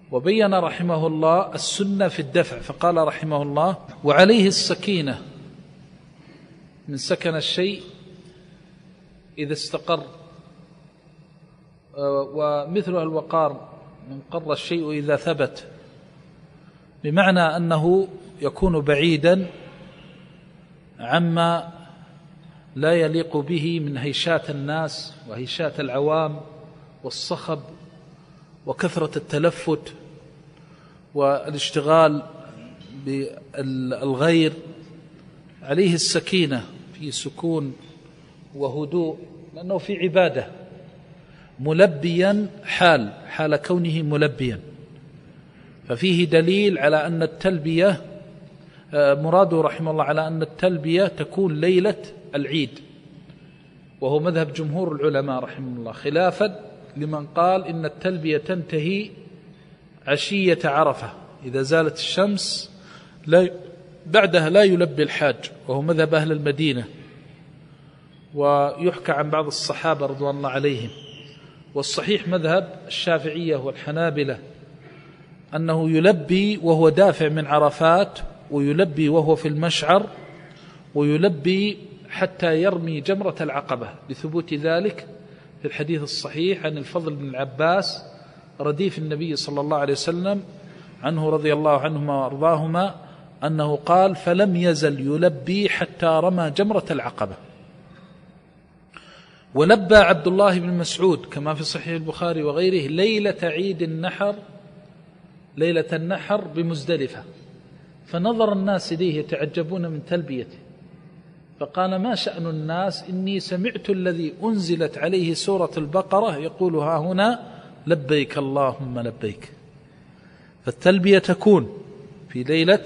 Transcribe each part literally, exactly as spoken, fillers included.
وبين رحمه الله السنة في الدفع، فقال رحمه الله: وعليه السكينة من سكن الشيء إذا استقر، ومثلها الوقار من قر الشيء إذا ثبت، بمعنى أنه يكون بعيدا عما لا يليق به من هيشات الناس وهيشات العوام والصخب وكثرة التلفت والاشتغال بالغير. عليه السكينة، في سكون وهدوء، لأنه في عبادة، ملبيا حال حال كونه ملبيا، ففيه دليل على أن التلبية مراده رحمه الله على أن التلبية تكون ليلة العيد، وهو مذهب جمهور العلماء رحمه الله، خلافا لمن قال إن التلبية تنتهي عشية عرفة إذا زالت الشمس، لا بعدها لا يلبي الحاج، وهو مذهب أهل المدينة، ويحكى عن بعض الصحابة رضوان الله عليهم. والصحيح مذهب الشافعية والحنابلة أنه يلبي وهو دافع من عرفات، ويلبي وهو في المشعر، ويلبي حتى يرمي جمرة العقبة، لثبوت ذلك في الحديث الصحيح عن الفضل بن العباس رديف النبي صلى الله عليه وسلم عنه رضي الله عنهما وأرضاهما أنه قال: فلم يزل يلبي حتى رمى جمرة العقبة. ولبى عبد الله بن مسعود كما في صحيح البخاري وغيره ليلة عيد النحر، ليلة النحر بمزدلفة، فنظر الناس إليه يتعجبون من تلبيته، فقال: ما شأن الناس؟ إني سمعت الذي أنزلت عليه سورة البقرة يقول ها هنا لبيك اللهم لبيك. فالتلبية تكون في ليلة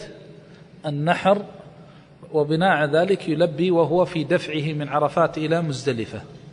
النحر، وبناء ذلك يلبي وهو في دفعه من عرفات إلى مزدلفة.